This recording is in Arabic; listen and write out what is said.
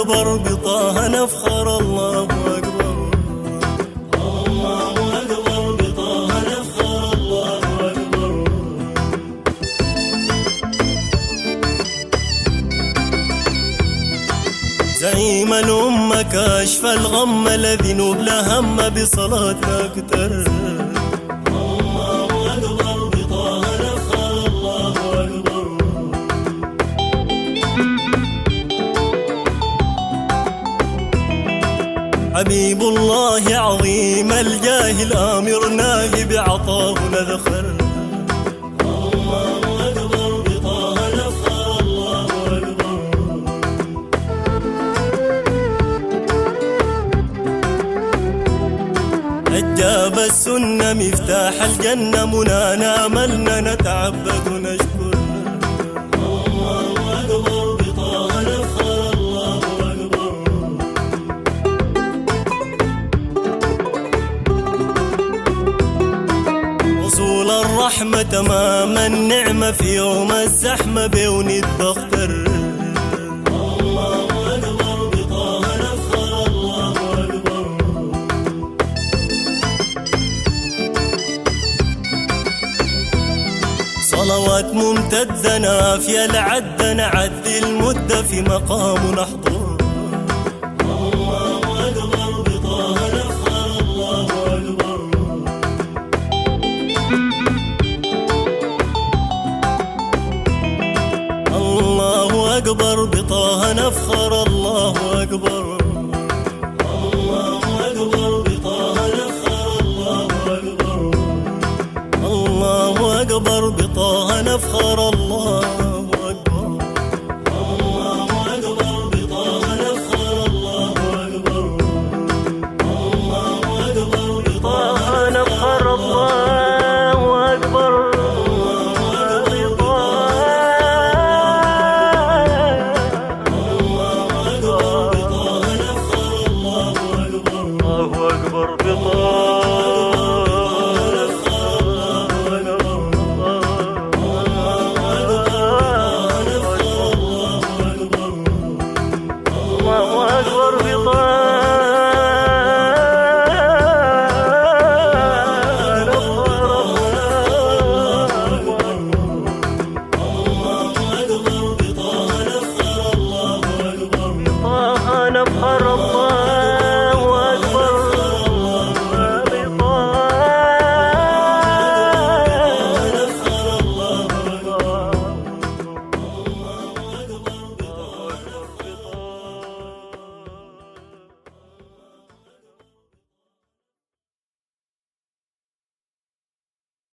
أكبر بطه نفخر، الله أكبر. الله أكبر بطه نفخر، الله أكبر. زعيم الأمة كاشف الغم الذي نبل هم بصلاتنا أكتر. الله أكبر بطه نفخر، الله أكبر. حبيب الله عظيم الجاه الآمر ناهي بعطاه نذخر. الله أكبر بطه نفخر، الله أكبر. أجاب السنة مفتاح الجنة، منانا أملنا نتعبد ونشكر. الله أكبر بطه نفخر، الله أكبر. وصول الرحمة تمام النعمة في يوم الزحمة بوني بختر. الله أكبر بطه نفخر، الله أكبر. صلوات ممتدة نافية العد، نعدي المدة في مقام نحضر. الله أكبر بطه نفخر، الله أكبر. الله أكبر بطه نفخر، الله أكبر. الله أكبر بطه نفخر، الله أكبر. الله أكبر بطه نفخر.